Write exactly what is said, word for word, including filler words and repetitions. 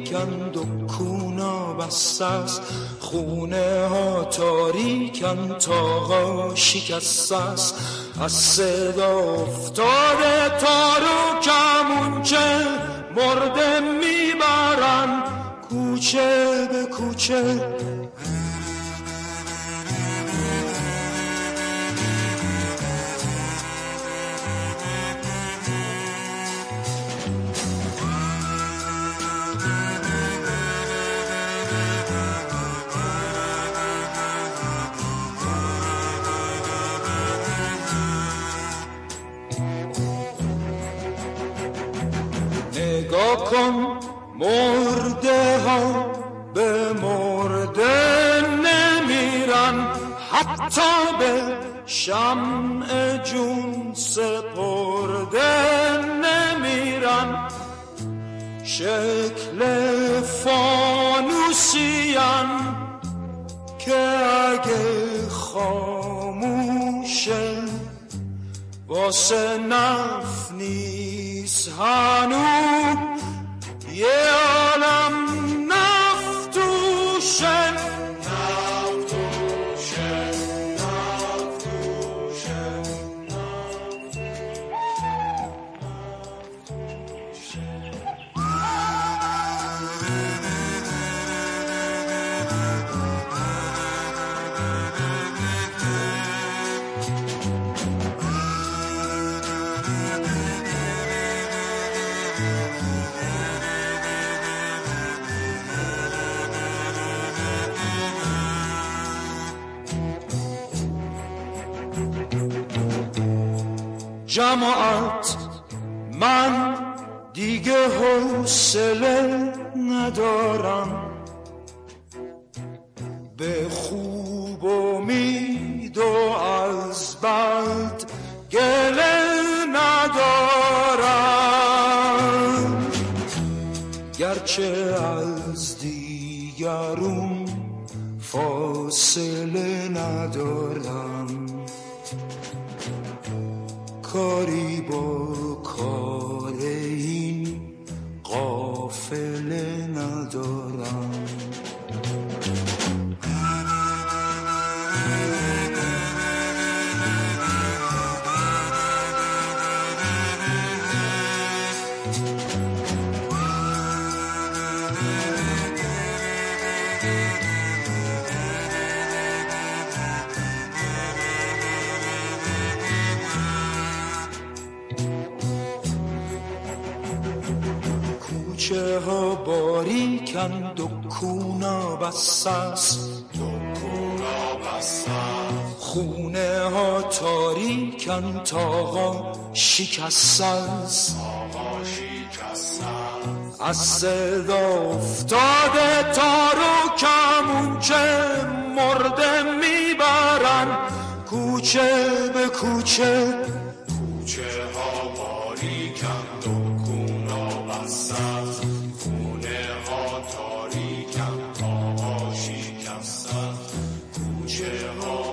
تاریکند و کونا بسته است، خونه ها تاریکند تاقا شکسته است. از صدا افتاده تار و کمونچه مرده میبرن کوچه به کوچه. نگاه کن مرده ها به مرده نمیرن، حتی به شمع جون سپرده نمیرن. شکل فانوسیان که اگه خاموشه واسه نف نیست هنوز یه عالم نفت توشه. نفت توشه نفت توشه نفت توشه. جماعت من دیگه حوصله ندارم، به خوب امید و از بد گله ندارم. گرچه از دیگرون فاصله ندارم، کاری با کار این قافله ندارم. کوچه ها باریکند و کونا بسته است، خونه ها تاریکند تاقا شکسته است. از صدا افتاده تار و کمونچه مرده میبرن کوچه به کوچه. کوچه ها باریکند و کونا بسته است، خونه ها تاریکند تاقا شکسته است. کوچه ها